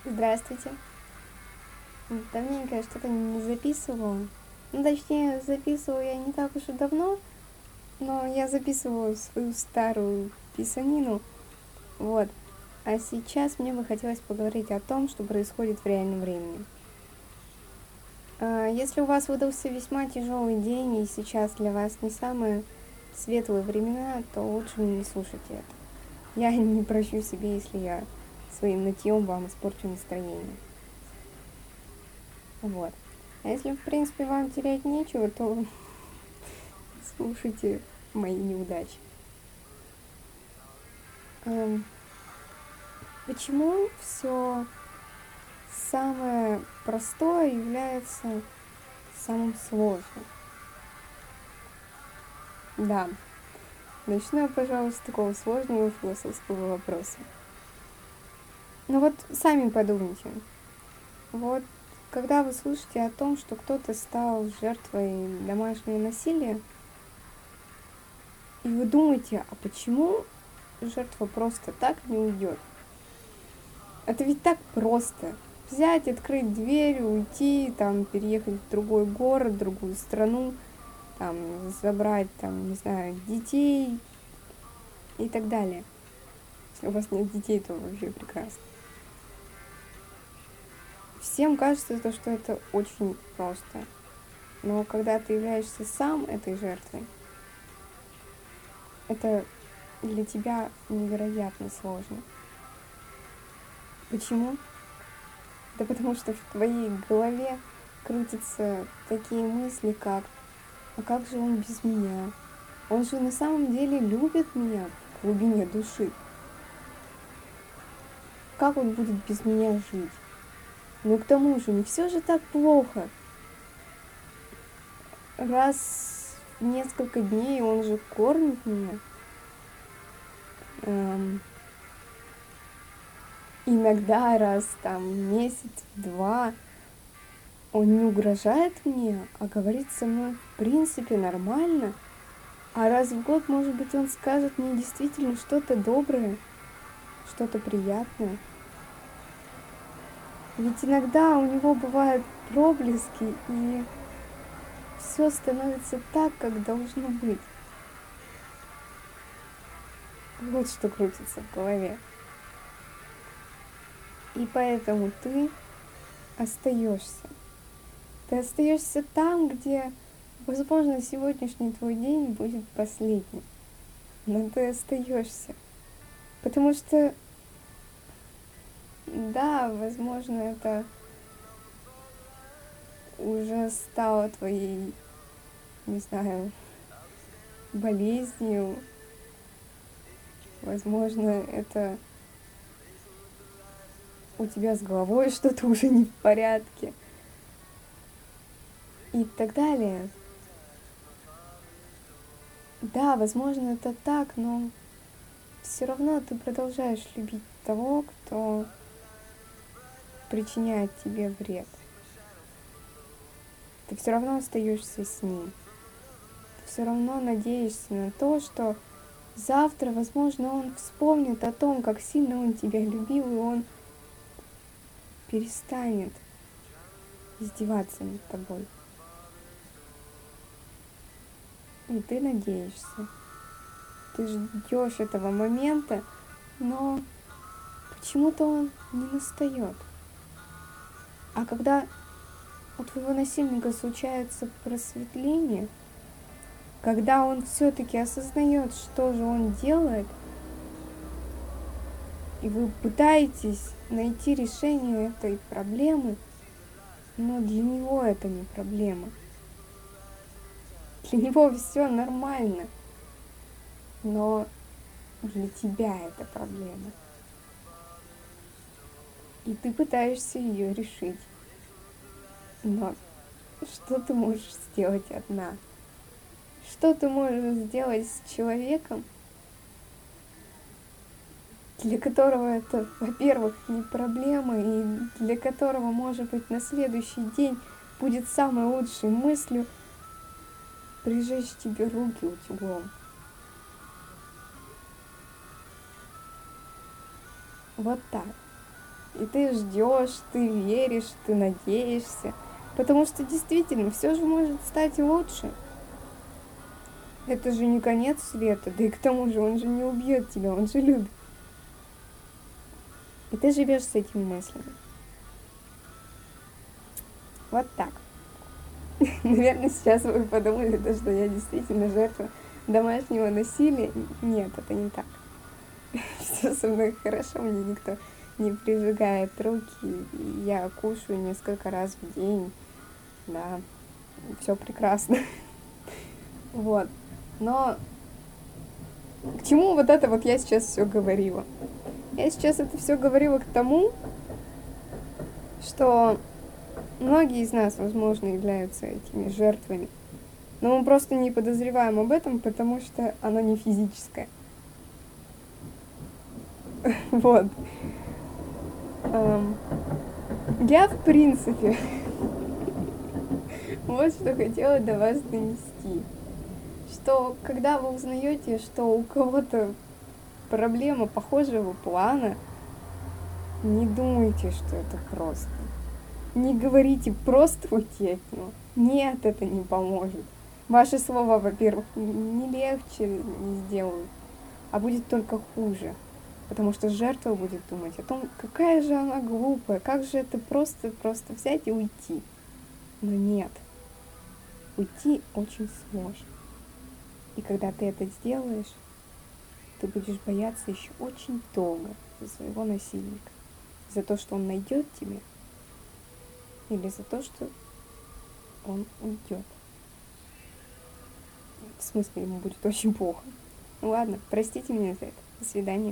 Здравствуйте. Давненько я что-то не записывала. Ну, точнее, записываю я не так уж и давно, но я записываю свою старую писанину. Вот. А сейчас мне бы хотелось поговорить о том, что происходит в реальном времени. Если у вас выдался весьма тяжелый день, и сейчас для вас не самые светлые времена, то лучше не слушайте это. Я не прощу себе, если я своим нытьем вам испорчу настроение. Вот. А если, в принципе, вам терять нечего, то слушайте мои неудачи. Почему все самое простое является самым сложным? Да, начну я, пожалуй, с такого сложного философского вопроса. Ну вот сами подумайте. Вот когда вы слышите о том, что кто-то стал жертвой домашнего насилия, и вы думаете, а почему жертва просто так не уйдет? Это ведь так просто. Взять, открыть дверь, уйти, там, переехать в другой город, в другую страну, там, забрать, там, не знаю, детей и так далее. Если у вас нет детей, то вообще прекрасно. Всем кажется, что это очень просто. Но когда ты являешься сам этой жертвой, это для тебя невероятно сложно. Почему? Да потому что в твоей голове крутятся такие мысли, как «А как же он без меня? Он же на самом деле любит меня в глубине души. Как он будет без меня жить? Ну к тому же, не все же так плохо. Раз в несколько дней он же кормит меня. Иногда раз там месяц-два он не угрожает мне, а говорит со мной в принципе нормально. А раз в год, может быть, он скажет мне действительно что-то доброе, что-то приятное. Ведь иногда у него бывают проблески, и все становится так, как должно быть. Вот что крутится в голове. И поэтому ты остаешься. Ты остаешься там, где, возможно, сегодняшний твой день будет последним. Но ты остаешься. Потому что, да, возможно, это уже стало твоей, не знаю, болезнью. Возможно, это у тебя с головой что-то уже не в порядке. И так далее. Да, возможно, это так, но все равно ты продолжаешь любить того, кто причиняет тебе вред. Ты все равно остаешься с ним. Ты все равно надеешься на то, что завтра, возможно, он вспомнит о том, как сильно он тебя любил, и он перестанет издеваться над тобой. И ты надеешься. Ты ждешь этого момента, но почему-то он не настает. А когда у твоего насильника случается просветление, когда он все-таки осознает, что же он делает, и вы пытаетесь найти решение этой проблемы, но для него это не проблема. Для него все нормально, но для тебя это проблема. И ты пытаешься ее решить. Но что ты можешь сделать одна? Что ты можешь сделать с человеком, для которого это, во-первых, не проблема, и для которого, может быть, на следующий день будет самой лучшей мыслью прижечь тебе руки утюгом. Вот так. И ты ждешь, ты веришь, ты надеешься. Потому что действительно все же может стать лучше. Это же не конец света, да и к тому же он же не убьет тебя, он же любит. И ты живешь с этими мыслями. Вот так. Наверное, сейчас вы подумали, да, что я действительно жертва домашнего насилия. Нет, это не так. Все со мной хорошо, мне никто не прижигает руки. Я кушаю несколько раз в день. Да, все прекрасно. Вот. Но к чему вот это вот я сейчас все говорила? Я сейчас это все говорила к тому, что многие из нас, возможно, являются этими жертвами. Но мы просто не подозреваем об этом, потому что оно не физическое. Вот. Я, в принципе, вот что хотела до вас донести. Что когда вы узнаете, что у кого-то проблема похожего плана, не думайте, что это просто. Не говорите просто уйти от него. Нет, это не поможет. Ваши слова, во-первых, не легче не сделают, а будет только хуже. Потому что жертва будет думать о том, какая же она глупая, как же это просто взять и уйти. Но нет, уйти очень сложно. И когда ты это сделаешь, ты будешь бояться еще очень долго за своего насильника. За то, что он найдет тебя, или за то, что он уйдет. В смысле, ему будет очень плохо. Ну ладно, простите меня за это. До свидания.